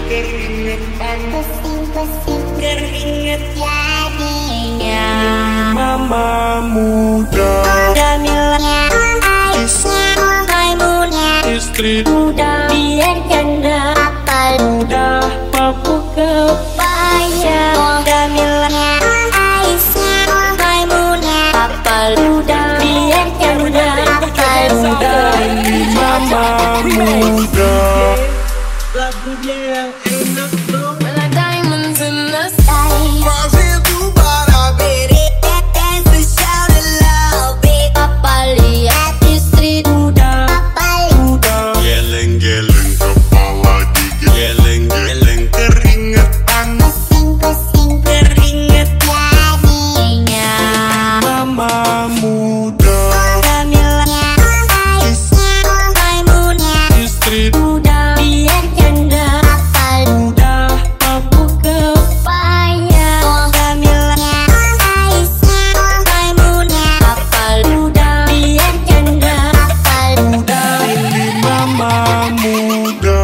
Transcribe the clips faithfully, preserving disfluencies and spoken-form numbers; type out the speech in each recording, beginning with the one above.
keringetan, pusing-pusing keringet jadinya. Mama muda, Jamilnya, Aisyah, Maimunah, istri muda, biar janda, apal muda, papu kebaya. Jamilnya, Aisyah, Maimunah, apal muda, biar janda, apal muda. Mama muda. Lagunya yang enak dong. When the diamonds in the sky, Masih tuh bara beri. dance and shout it loud, babe. Papa lihat istri muda, papa muda. Geleng-geleng kepala digigit, geleng-geleng keringetan, Pusing-pusing keringet jadinya. mama muda, Jamilnya, Aisyah, Maimunah, istri muda, biar janda, apal muda, papu kebaya. Jamilnya, Aisyah, Maimunah, apal muda, biar janda, apal muda. mama muda.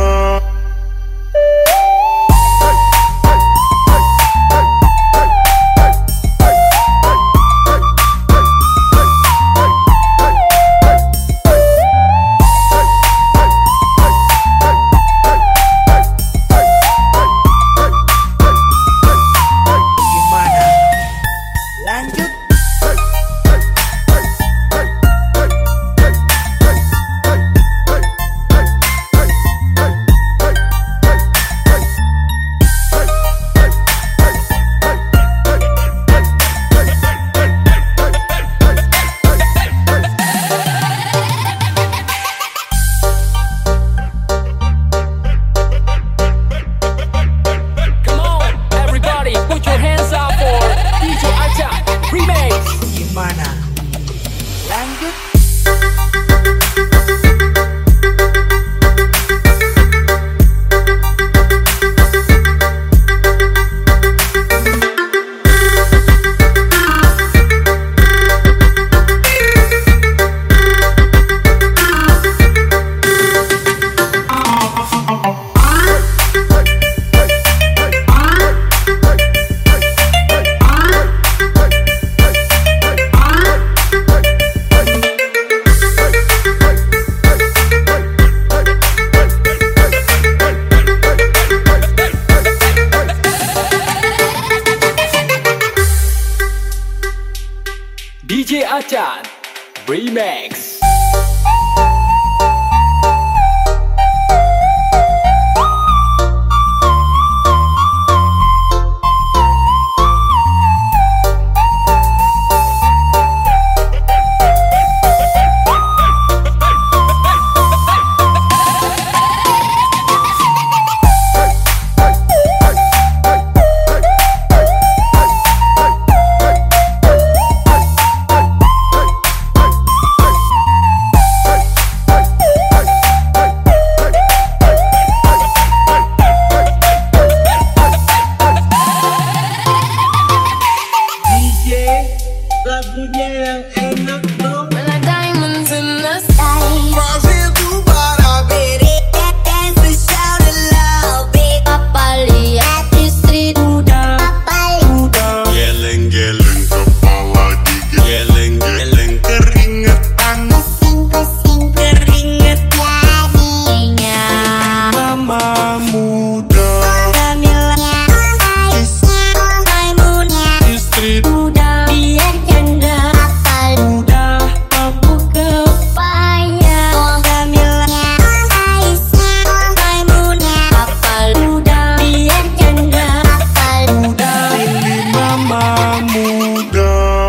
Gimana? Lanjut. Come on, everybody, put your hands up for D J Achan Remix. Gimana? Lanjut. D J Achan Remix. D J, lagunya yang enak dong. When the diamonds in the sky, Masih tuh bara beri. dance and shout it loud, babe. Papa lihat istri muda, papa muda. Geleng-geleng kepala digigit, geleng-geleng keringetan, Pusing-pusing keringet jadinya. mama muda, Jamilnya, Aisyah, Maimunah, istri muda, biar janda, apal muda, papu kebaya. Jamilnya, Aisyah, Maimunah, apal muda, biar janda, apal muda. mama muda.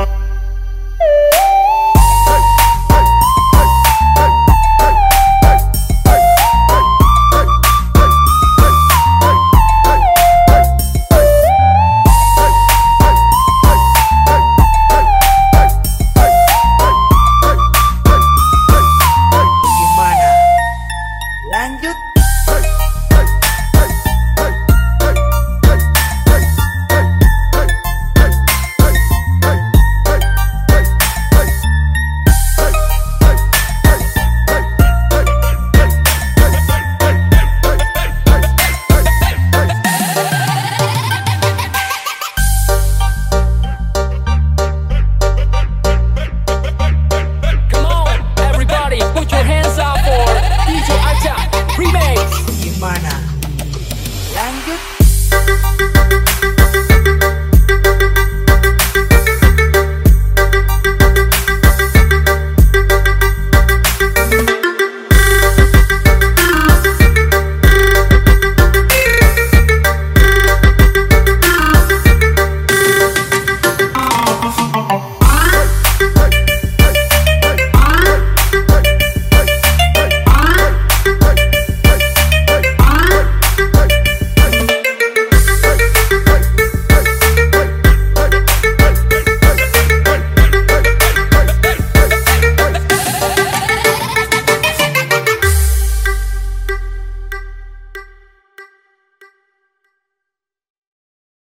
Gimana? Lanjut. Remix. Gimana? Lanjut.